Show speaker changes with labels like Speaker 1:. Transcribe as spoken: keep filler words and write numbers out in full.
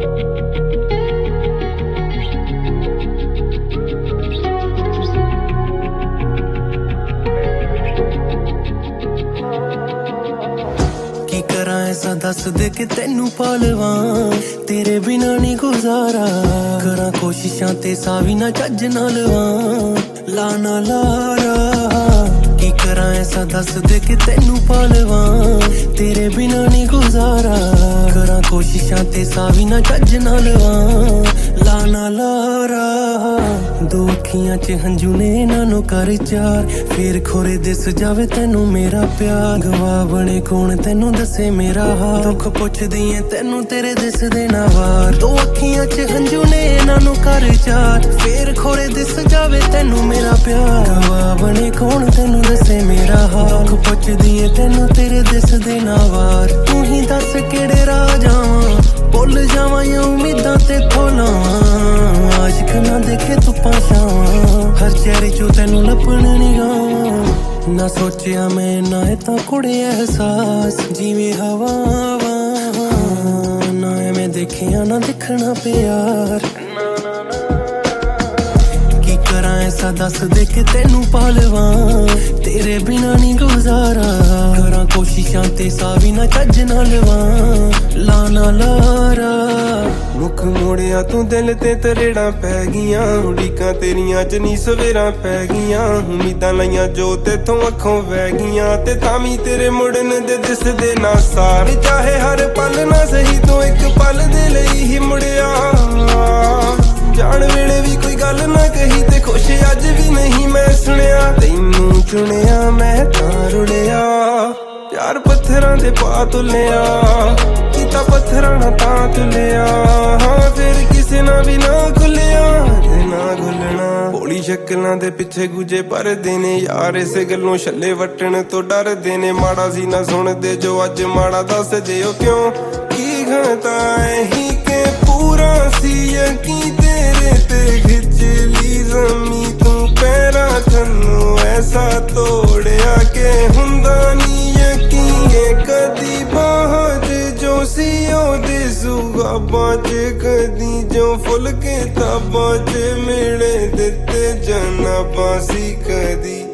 Speaker 1: की करा ऐसा दस दे के तेनू पालवा, तेरे बिना नहीं गुजारा। करा कोशिशां ते सावी ना चज ना लवा, लाना लारा। की करा ऐसा दस दे के तेनू पालवा, तेरे बिना नहीं गुजारा। करा कोशिशां ते सावी ना चज ना लवा, लाना लारा। दो अखियां च हंजू ने नानो कर चार, फिर खोरे दिस जावे तेनू मेरा प्यार। गवा बने कौन तेनू दसे मेरा हाल, दुख पुछदी ऐ तेनू तेरे दिस दे ना वार। दो अखियां च हंजू ने नानो कर चार, फिर खोरे दिस जावे तेनू मेरा प्यार। गवा बने कौन तेनू दसे मेरा हाल, दुख पुछदी ऐ तेनू तेरे दिस दे ना वार। तू ही दस केड़े राह जावां, भुल जावां या उम्मीदां ते खोलावां। आशिक ना देखे तू पाशावां, हर चेहरे चो तेनू लपण निगाहां। ना सोचिया मैं ना इतना कुड़े एहसास, जिवें हवावां। ना एवें देखिया ना दिखना प्यार। की करा ऐसा दस दे के तेनू पालवा, तेरे बिना नहीं गुजारा। करा कोशिशां ते सावी ना चज ना लवा, लाना लारा।
Speaker 2: मुख मोड़िया तू दिल ते तरेड़ा पै गियां, उड़ीकां तेरियां च नी सवेरा पै गियां। उम्मीदां लाइयां जो तेथों अखों वह गियां, ते तामी तेरे मुड़न दे दिसदे ना सार। चाहे हर पल ना सही तू एक पल दे लई ही मुड़िया, जान वेले भी कोई गल ना कही ते खुश अज भी नहीं मैं सुनिया। तैनू चुनिया मैं तां रुलिया, प्यार पत्थरां दे पा तुलिया। कीता पत्थरां ना तां तुलिया, हाँ फिर किसे ना भी ना खुलिया ते ना खुलना। भोली शक्लां दे पिछे गुजे भरदे ने यार, इस गल्लों छल्ले वट्टण तो डरदे ने। माड़ा सी ना सुनदे जो अज माड़ा दस दे ओ क्यों, की घता ही के पूरा सी यकीन तेरे ते खिच ली जमी तू पैरा थल्लों। ऐसा तोड़िया के हुंदा नी यकीन, कदी बाहां जो सी ओदे सुगाबां च, कदी जो फुल किताबां च मिले दिते जनाबां सी कदी।